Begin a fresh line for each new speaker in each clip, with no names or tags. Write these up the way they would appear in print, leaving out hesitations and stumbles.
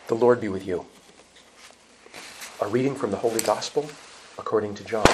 The Lord be with you. A reading from the Holy Gospel according to John.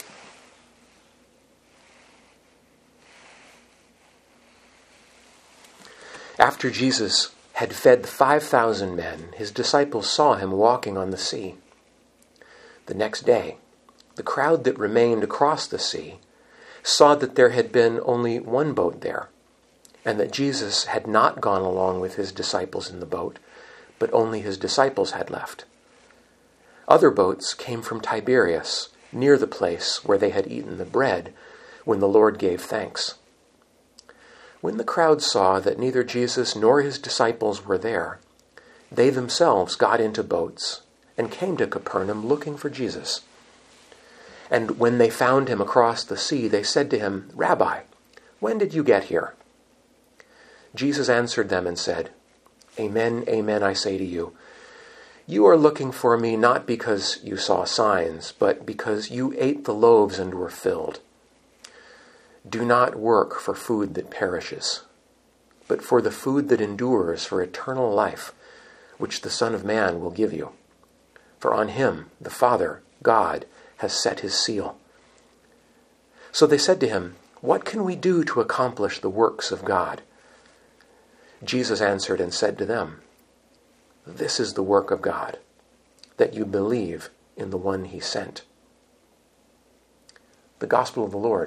After Jesus had fed the 5,000 men, his disciples saw him walking on the sea. The next day, the crowd that remained across the sea saw that there had been only one boat there, and that Jesus had not gone along with his disciples in the boat, but only his disciples had left. Other boats came from Tiberias, near the place where they had eaten the bread when the Lord gave thanks. When the crowd saw that neither Jesus nor his disciples were there, they themselves got into boats and came to Capernaum looking for Jesus. And when they found him across the sea, they said to him, "Rabbi, when did you get here?" Jesus answered them and said, "Amen, amen, I say to you, you are looking for me not because you saw signs, but because you ate the loaves and were filled. Do not work for food that perishes, but for the food that endures for eternal life, which the Son of Man will give you. For on him the Father, God, has set his seal." So they said to him, "What can we do to accomplish the works of God?" Jesus answered and said to them, "This is the work of God, that you believe in the one he sent." The Gospel of the Lord.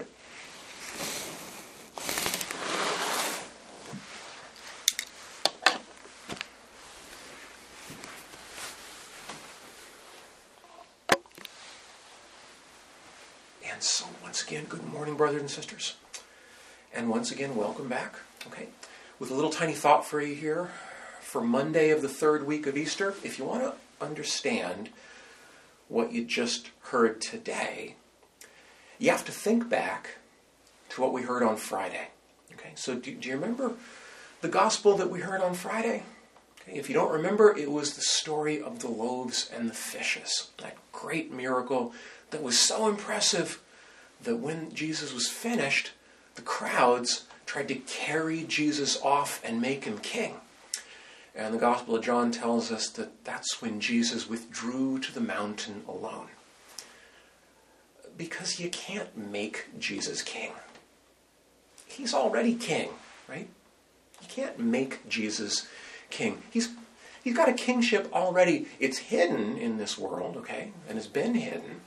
And so once again, good morning, brothers and sisters. And once again, welcome back. Okay, with a little tiny thought for you here for Monday of the third week of Easter. If you want to understand what you just heard today, you have to think back to what we heard on Friday. Okay, so do you remember the gospel that we heard on Friday? Okay, if you don't remember, it was the story of the loaves and the fishes. That great miracle that was so impressive that when Jesus was finished, the crowds tried to carry Jesus off and make him king. And the Gospel of John tells us that that's when Jesus withdrew to the mountain alone. Because you can't make Jesus king. He's already king, right? You can't make Jesus king. He's got a kingship already. It's hidden in this world, okay? And it's been hidden.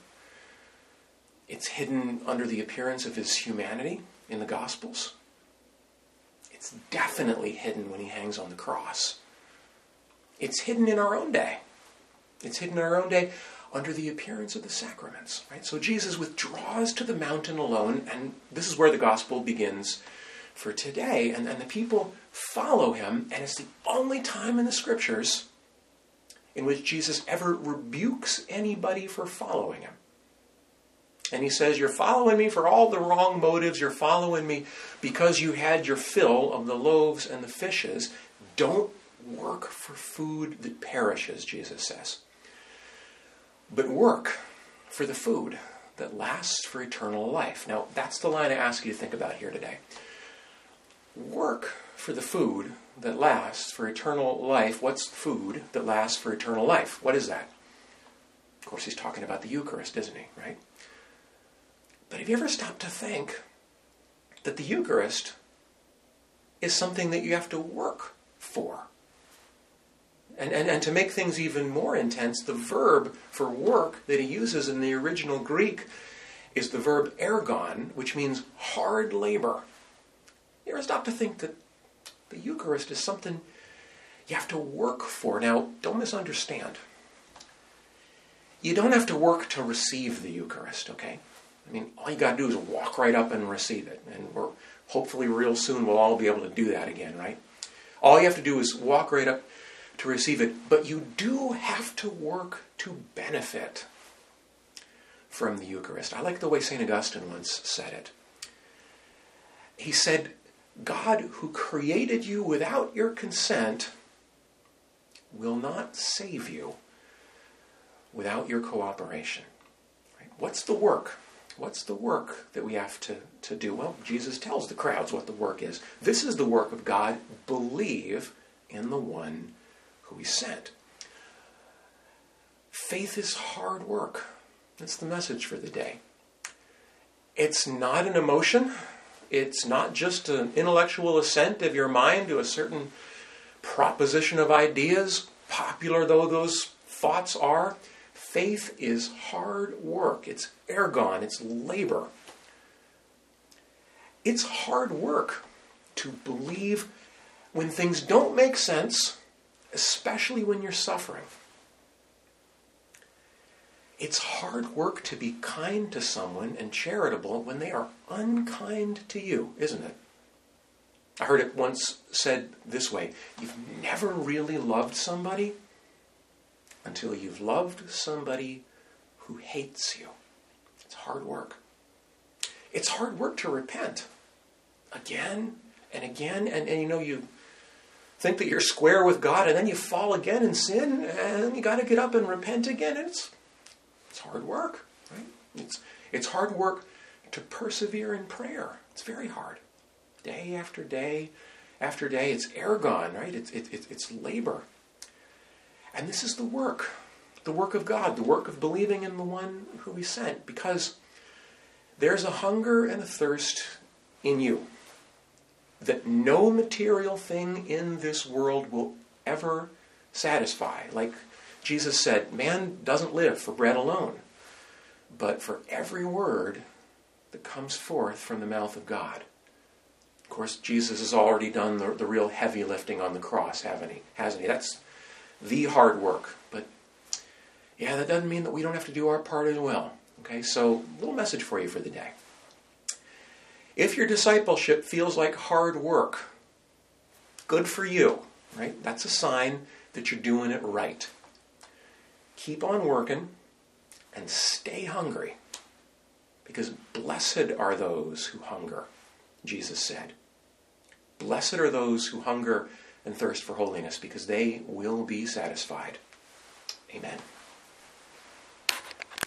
It's hidden under the appearance of his humanity in the Gospels. It's definitely hidden when he hangs on the cross. It's hidden in our own day. It's hidden in our own day under the appearance of the sacraments. Right? So Jesus withdraws to the mountain alone, and this is where the gospel begins for today. And the people follow him, and it's the only time in the scriptures in which Jesus ever rebukes anybody for following him. And he says, "You're following me for all the wrong motives. You're following me because you had your fill of the loaves and the fishes. Don't work for food that perishes," Jesus says. "But work for the food that lasts for eternal life." Now, that's the line I ask you to think about here today. Work for the food that lasts for eternal life. What's food that lasts for eternal life? What is that? Of course, he's talking about the Eucharist, isn't he? Right? But have you ever stopped to think that the Eucharist is something that you have to work for? And to make things even more intense, the verb for work that he uses in the original Greek is the verb ergon, which means hard labor. You ever stop to think that the Eucharist is something you have to work for? Now, don't misunderstand. You don't have to work to receive the Eucharist, okay? I mean, all you got to do is walk right up and receive it. And hopefully real soon we'll all be able to do that again, right? All you have to do is walk right up to receive it. But you do have to work to benefit from the Eucharist. I like the way St. Augustine once said it. He said, "God who created you without your consent will not save you without your cooperation." Right? What's the work? What's the work that we have to do? Well, Jesus tells the crowds what the work is. This is the work of God. Believe in the one who he sent. Faith is hard work. That's the message for the day. It's not an emotion. It's not just an intellectual assent of your mind to a certain proposition of ideas, popular though those thoughts are. Faith is hard work. It's ergon. It's labor. It's hard work to believe when things don't make sense, especially when you're suffering. It's hard work to be kind to someone and charitable when they are unkind to you, isn't it? I heard it once said this way: you've never really loved somebody until you've loved somebody who hates you. It's hard work. It's hard work to repent again and again, and you think that you're square with God, and then you fall again in sin, and then you got to get up and repent again, and it's hard work, right? It's hard work to persevere in prayer. It's very hard. Day after day after day. It's ergon, right? It's labor. And this is the work of God, the work of believing in the one who He sent, because there's a hunger and a thirst in you that no material thing in this world will ever satisfy. Like Jesus said, man doesn't live for bread alone, but for every word that comes forth from the mouth of God. Of course, Jesus has already done the real heavy lifting on the cross, hasn't he? That's the hard work. But yeah, that doesn't mean that we don't have to do our part as well. Okay, so a little message for you for the day. If your discipleship feels like hard work, good for you, right? That's a sign that you're doing it right. Keep on working and stay hungry, because blessed are those who hunger, Jesus said. Blessed are those who hunger and thirst for holiness, because they will be satisfied. Amen.